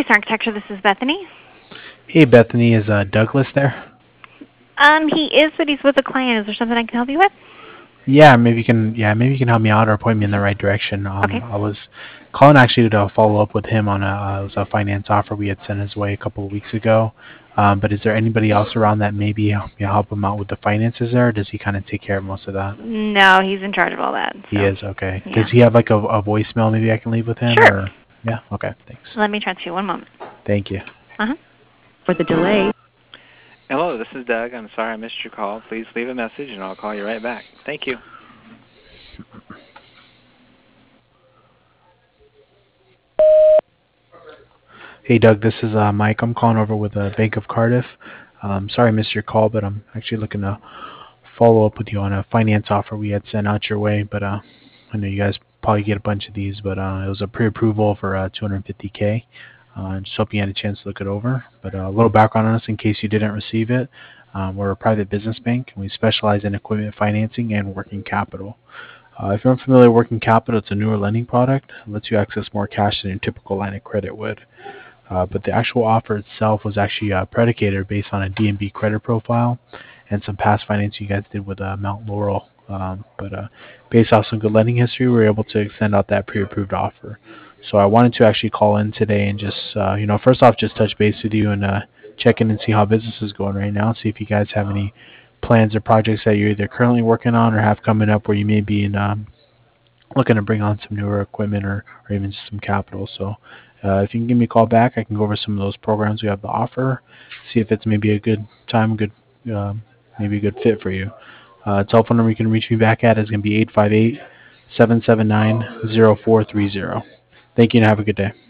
Eastern Architecture, this is Bethany. Hey Bethany, is Douglas there? He is, but he's with a client. Is there something I can help you with? Maybe you can help me out or point me in the right direction. Okay. I was calling actually to follow up with him on it was a finance offer we had sent his way a couple of weeks ago. But is there anybody else around that maybe help him out with the finances there, or does he kind of take care of most of that? No, he's in charge of all that. He So, is, okay. Does yeah. he have like a voicemail maybe I can leave with him, Sure. or yeah, okay, thanks. Let me transfer you. One moment. Thank you. Uh-huh. For the delay. Hello, this is Doug. I'm sorry I missed your call. Please leave a message and I'll call you right back. Thank you. Hey Doug, this is Mike. I'm calling over with Bank of Cardiff. Sorry I missed your call, but I'm actually looking to follow up with you on a finance offer we had sent out your way. But I know you guys probably get a bunch of these, but it was a pre-approval for 250K. Just hope you had a chance to look it over. But a little background on us in case you didn't receive it. We're a private business bank, and we specialize in equipment financing and working capital. If you're unfamiliar with working capital, it's a newer lending product. It lets you access more cash than your typical line of credit would. But the actual offer itself was actually predicated based on a DNB credit profile and some past financing you guys did with Mount Laurel. But based off some good lending history, we were able to extend out that pre-approved offer. So I wanted to actually call in today and just, first off, just touch base with you and check in and see how business is going right now. See if you guys have any plans or projects that you're either currently working on or have coming up where you may be looking to bring on some newer equipment or even just some capital. So if you can give me a call back, I can go over some of those programs we have to offer, see if it's maybe a good time, maybe a good fit for you. Telephone number you can reach me back at is going to be 858-779-0430. Thank you and have a good day.